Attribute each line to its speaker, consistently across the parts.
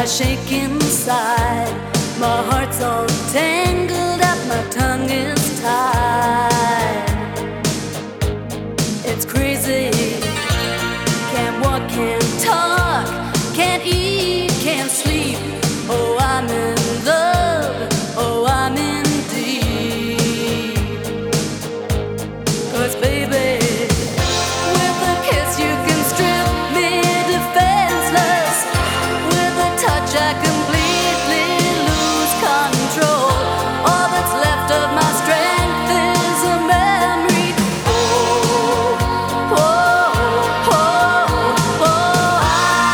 Speaker 1: shake inside. My heart's all tangled up, my tongue is tied. It's crazy. Can't walk, can't talk, can't eat, can't sleep. Oh, I'm in love, oh, I'm in deep. 'Cause baby, with a kiss you can strip me defenseless. With a touch I completely lose control. All that's left of my strength is a memory. Oh, oh, oh, oh,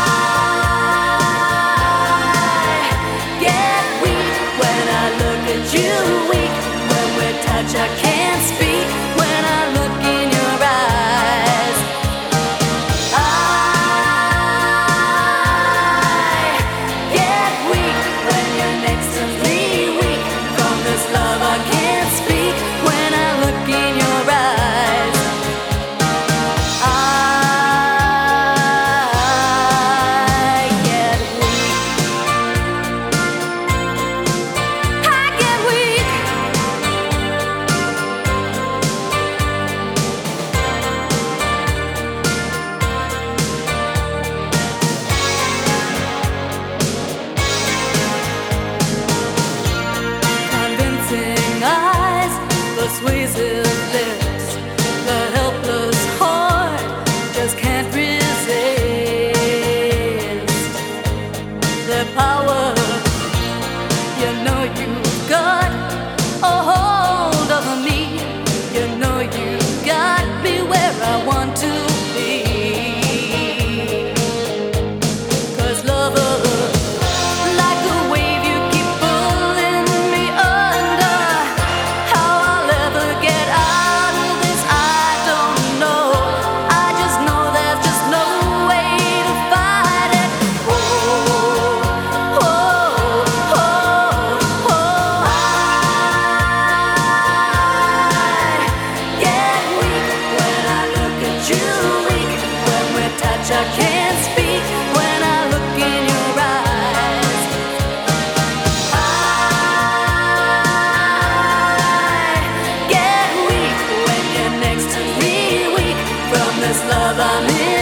Speaker 1: I get weak when I look at you, weak when we touch I can't speak. When I look in your eyes, I get weak when you're next to me, weak from this love I can't speak. When I look in your eyes, I get weak. I get weak. Convincing eyes, persuasive lips, the helpless heart just can't resist their power. You know you've got a hold over me. You know you've got me where I want to be. 'Cause lover, like a wave you keep pulling me under. How I'll ever get out of this I don't know. I just know there's just no way to fight it. Oh, oh, oh, oh, I get weak when I look at you, weak when we touch I can't speak. When I look in your eyes, I get weak when you're next to me, weak from this love I'm in.